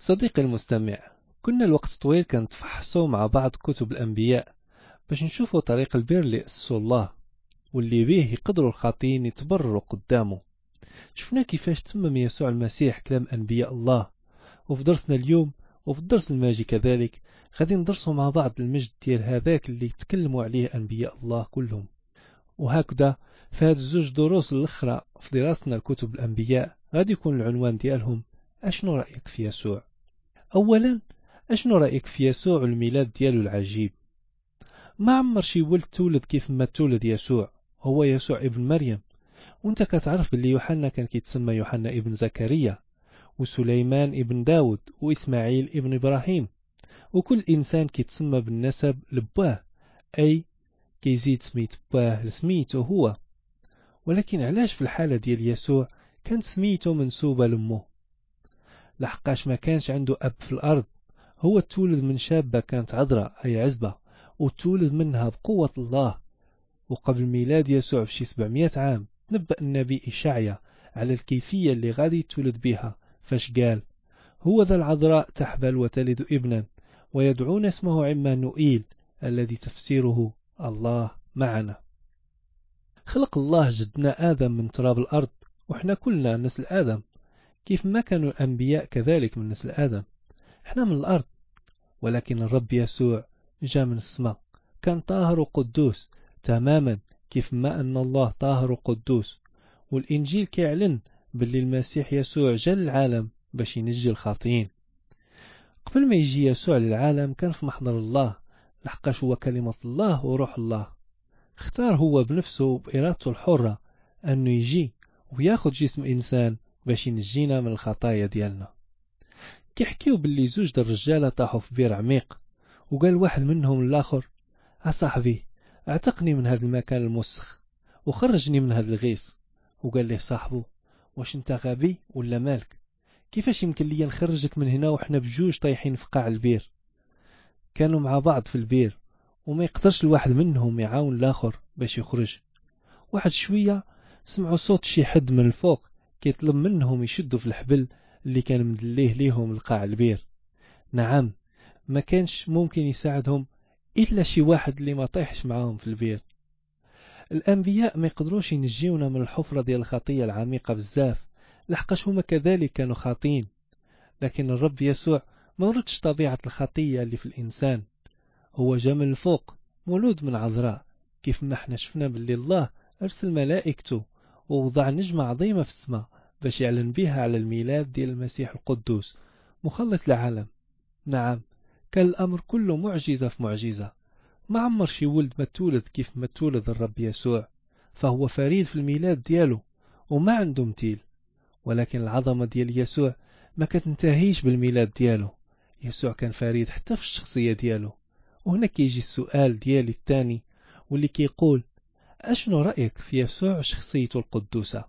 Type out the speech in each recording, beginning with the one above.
صديقي المستمع، كنا الوقت طويل كنتفحصوا مع بعض كتب الأنبياء باش نشوفوا طريق البر اللي أسسوا الله واللي بيه يقدروا الخاطئين يتبرروا قدامه. شفنا كيفاش تمم يسوع المسيح كلام أنبياء الله، وفي درسنا اليوم وفي الدرس الماجي كذلك غادي ندرسوا مع بعض المجد ديال هذاك اللي تكلموا عليه أنبياء الله كلهم. وهكذا في هاد الزوج دروس الأخرى في دراستنا لكتب الأنبياء غادي يكون العنوان ديالهم أشنو رأيك في يسوع؟ أولا، أشنو رأيك في يسوع والميلاد ديالو العجيب؟ ما عمر شي ولد تولد كيف ما تولد يسوع، هو يسوع ابن مريم. وانت كتعرف باللي يوحنا كان كيتسمى يوحنا ابن زكريا، وسليمان ابن داود، وإسماعيل ابن إبراهيم. وكل إنسان كيتسمى بالنسب لباه، أي كيزيد سميت باه لسميتو هو. ولكن علاش في الحالة ديال يسوع كانت سميتو منسوبة لأمه؟ لحقاش ما كانش عنده أب في الأرض. هو تولد من شابة كانت عذراء أي عزبة، وتولد منها بقوة الله. وقبل ميلاد يسوع بشي 700 عام تنبأ النبي إشعيا على الكيفية اللي غادي تولد بها، فاش قال: هو ذا العذراء تحبل وتلد ابنا ويدعون اسمه عمانوئيل، الذي تفسيره الله معنا. خلق الله جدنا آدم من تراب الأرض، وإحنا كلنا نسل آدم، كيف ما كانوا الأنبياء كذلك من نسل آدم. إحنا من الأرض، ولكن الرب يسوع جاء من السماء، كان طاهر وقدوس تماما كيف ما أن الله طاهر وقدوس. والإنجيل كيعلن باللي المسيح يسوع جاء للعالم باش ينجي الخاطئين. قبل ما يجي يسوع للعالم كان في محضر الله، لحقاش هو كلمة الله وروح الله. اختار هو بنفسه بإرادته الحرة أنه يجي وياخد جسم إنسان باش ينجينا من الخطايا ديالنا. كيحكيو باللي زوج د الرجاله طاحوا في بير عميق، وقال واحد منهم للآخر: صاحبي، اعتقني من هذا المكان الموسخ وخرجني من هذا الغيص. وقال له صاحبه: واش انت غبي ولا مالك؟ كيفاش يمكن لي نخرجك من هنا وحنا بجوج طايحين في قاع البير؟ كانوا مع بعض في البير، وما يقدرش الواحد منهم يعاون الآخر باش يخرج. واحد شوية سمعوا صوت شي حد من الفوق كيطلب منهم يشدوا في الحبل اللي كان مدليه ليهم لقاع البير. نعم، ما كانش ممكن يساعدهم إلا شي واحد اللي ما طيحش معاهم في البير. الأنبياء ما يقدروش ينجيونا من الحفرة ديال الخطية العميقة بزاف، لحقاش هما كذلك كانوا خاطين. لكن الرب يسوع ما وردش طبيعة الخطية اللي في الإنسان. هو جاء من الفوق، مولود من عذراء، كيف ما احنا شفنا باللي الله أرسل ملائكته ووضع نجمة عظيمة في السماء باش يعلن بها على الميلاد ديال المسيح القدوس مخلص العالم. نعم، كان الأمر كله معجزة في معجزة. ما عمر شي ولد ما تولد كيف ما تولد الرب يسوع، فهو فريد في الميلاد دياله وما عنده مثيل. ولكن العظمة ديال يسوع ما كتنتهيش بالميلاد دياله. يسوع كان فريد حتى في الشخصية دياله. وهنا كيجي السؤال ديالي الثاني، واللي كيقول: أشنو رأيك في يسوع شخصيته القدوسة؟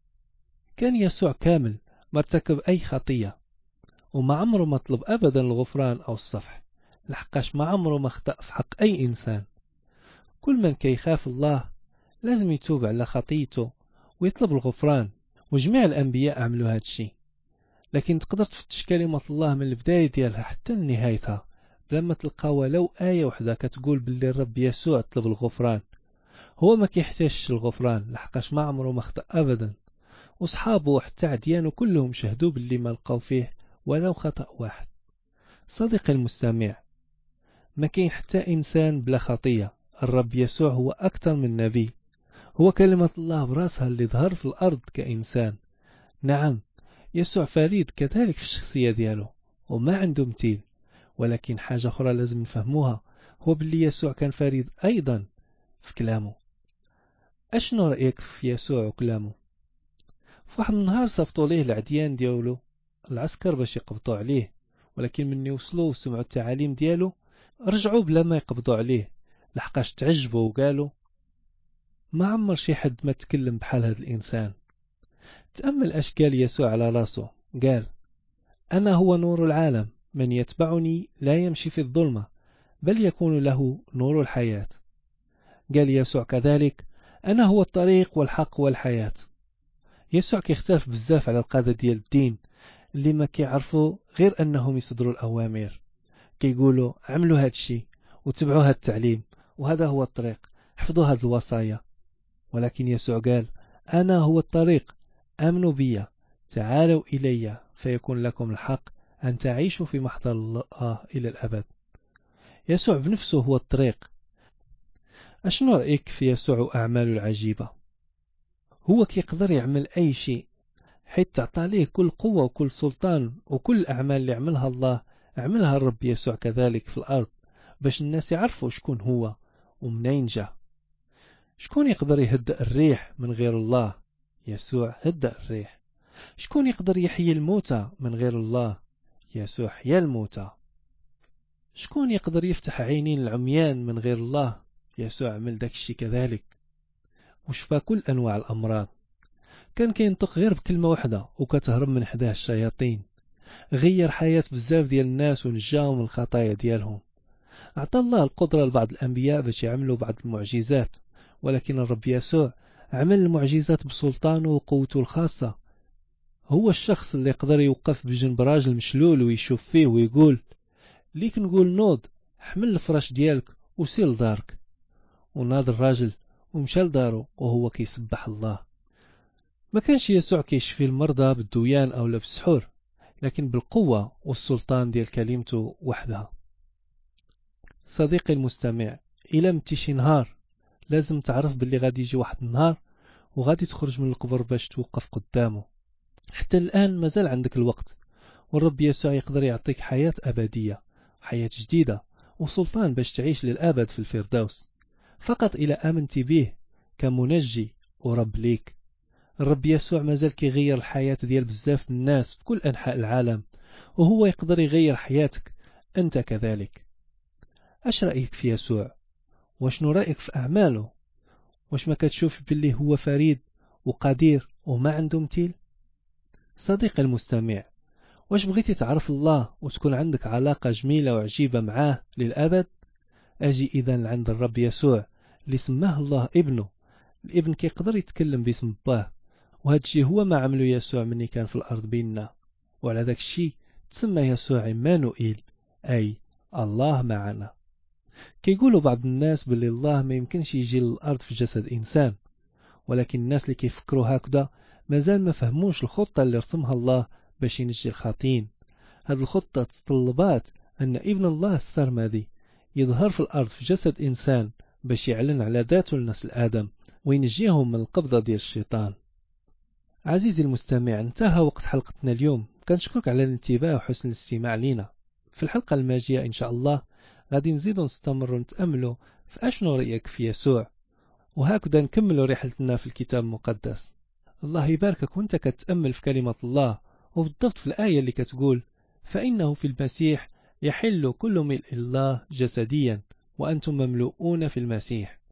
كان يسوع كامل، ما ارتكب أي خطية، وما عمره ما طلب أبدا الغفران أو الصفح، لحقاش ما عمره ما خطأ في حق أي إنسان. كل من كيخاف الله لازم يتوب على خطيته ويطلب الغفران، وجميع الأنبياء عملوا هذا الشيء. لكن تقدر تفتش كلمة الله من البداية ديالها حتى لنهايتها بلا ما تلقى ولو آية وحدة كتقول باللي الرب يسوع طلب الغفران. هو ما كيحتاجش الغفران لحقاش ما عمره ما خطأ أبدا، وصحابه وحتى عديانه كلهم شهدوا باللي ما لقاو فيه ولو خطأ واحد. صديقي المستمع، ما كاين حتى إنسان بلا خطية. الرب يسوع هو أكثر من نبي، هو كلمة الله براسها اللي ظهر في الأرض كإنسان. نعم، يسوع فريد كذلك في الشخصية دياله وما عنده مثيل. ولكن حاجة أخرى لازم نفهموها، هو باللي يسوع كان فريد أيضا في كلامه. أشنو رأيك في يسوع وكلامه؟ في واحد النهار صفطوا ليه العديان ديالو العسكر باش يقبضوا عليه، ولكن من يوصلوا وسمعوا التعاليم ديالو رجعوا بلا ما يقبضوا عليه، لحقاش تعجبوا وقالوا: ما عمر شي حد ما تكلم بحال هذا الإنسان. تأمل أش قال يسوع على راسه. قال: أنا هو نور العالم، من يتبعني لا يمشي في الظلمة بل يكون له نور الحياة. قال يسوع كذلك: أنا هو الطريق والحق والحياة. يسوع كيختلف بزاف على القادة ديال الدين اللي ما كيعرفوا غير أنهم يصدروا الأوامر، كيقولوا عملوا هذا الشيء وتبعوا هذا التعليم وهذا هو الطريق، حفظوا هذه الوصايا. ولكن يسوع قال أنا هو الطريق، آمنوا بي، تعالوا إلي فيكون لكم الحق أن تعيشوا في محضر الله إلى الأبد. يسوع بنفسه هو الطريق. أشنو رأيك في يسوع وأعماله العجيبة؟ هو كيقدر يعمل أي شيء، حيث تعطى ليه كل قوة وكل سلطان، وكل الأعمال اللي عملها الله عملها الرب يسوع كذلك في الأرض باش الناس يعرفوا شكون هو ومنين جا. شكون يقدر يهدأ الريح من غير الله؟ يسوع هدأ الريح. شكون يقدر يحيي الموتى من غير الله؟ يسوع حيا الموتى. شكون يقدر يفتح عينين العميان من غير الله؟ يسوع عمل داك الشي كذلك. وشفى كل أنواع الأمراض. كان كينطق غير بكلمة واحدة وكتهرب من حداه الشياطين. غير حياة بزاف ديال الناس ونجاهم من الخطايا ديالهم. أعطى الله القدرة لبعض الأنبياء باش يعملوا بعض المعجزات، ولكن الرب يسوع عمل المعجزات بسلطانه وقوته الخاصة. هو الشخص اللي يقدر يوقف بجنب راجل مشلول ويشوف فيه ويقول ليك نقول نوض، حمل الفراش ديالك وسير لدارك. وناض الراجل ومشى لدارو وهو كيسبح الله. ما كانش يسوع كيشفي المرضى بالدويان أو بالسحور، لكن بالقوة والسلطان ديال كلمته وحدها. صديقي المستمع، إلا متي شي نهار لازم تعرف باللي غادي يجي واحد النهار وغادي تخرج من القبر باش توقف قدامه. حتى الآن مازال عندك الوقت، والرب يسوع يقدر يعطيك حياة أبدية، حياة جديدة وسلطان باش تعيش للأبد في الفردوس، فقط إلى آمنت به كمنجي ورب ليك. الرب يسوع مازال كيغير الحياة ديال بزاف الناس في كل أنحاء العالم، وهو يقدر يغير حياتك أنت كذلك. أش رأيك في يسوع؟ وشنو رأيك في أعماله؟ واش ما كتشوف باللي هو فريد وقدير وما عنده مثيل؟ صديقي المستمع، واش بغيتي تعرف الله وتكون عندك علاقة جميلة وعجيبة معاه للأبد؟ أجي إذن عند الرب يسوع اللي سماه الله ابنه. الابن كيقدر يتكلم باسم باه، وهذا الشيء هو ما عمله يسوع مني كان في الأرض بيننا، وعلى ذاك الشيء تسمى يسوع عمانوئيل، أي الله معنا. كيقولوا بعض الناس باللي الله ما يمكنش يجي للأرض في جسد إنسان، ولكن الناس اللي كيفكروا هكذا مازال ما فهموش الخطة اللي رسمها الله باش ينجي الخاطئين. هذه الخطة تطلبات أن ابن الله السرمدي يظهر في الأرض في جسد إنسان باش يعلن على ذاته لنسل آدم وينجيهم من القبضة ديال الشيطان. عزيزي المستمع، انتهى وقت حلقتنا اليوم. كنشكرك على الانتباه وحسن الاستماع لنا. في الحلقة الماجية إن شاء الله غادي نزيدو نستمر نتأملوا في أشنو رأيك في يسوع، وهكذا نكملوا رحلتنا في الكتاب المقدس. الله يباركك وانت كتأمل في كلمة الله، وبالضبط في الآية اللي كتقول فإنه في المسيح يحل كل ملء الله جسديا وأنتم مملؤون في المسيح.